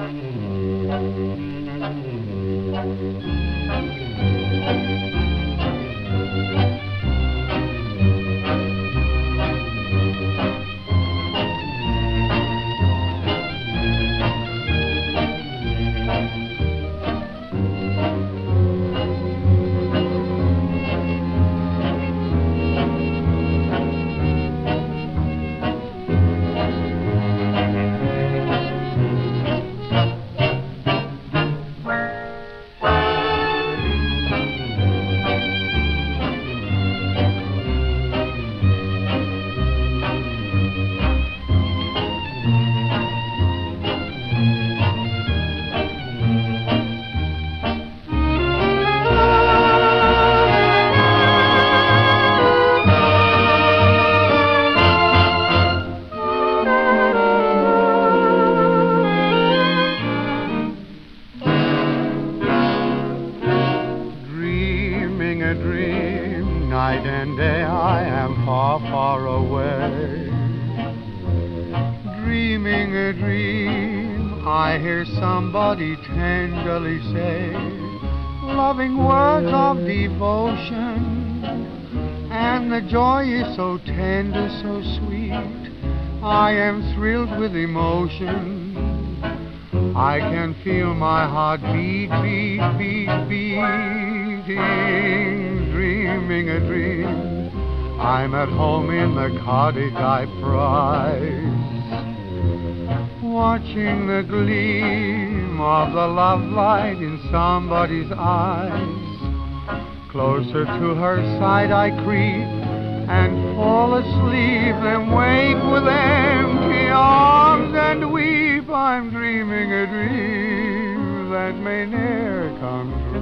Dreaming a dream, night and day I am far, far away. Dreaming a dream, I hear somebody tenderly say loving words of devotion, and the joy is so tender, so sweet, I am thrilled with emotion. I can feel my heart beat, beat, beat, beating, dreaming a dream. I'm at home in the cottage I prize, watching the gleam of the love light in somebody's eyes. Closer to her side I creep and fall asleep, then wake with empty arms and weep. I'm dreaming a dream that may ne'er come true.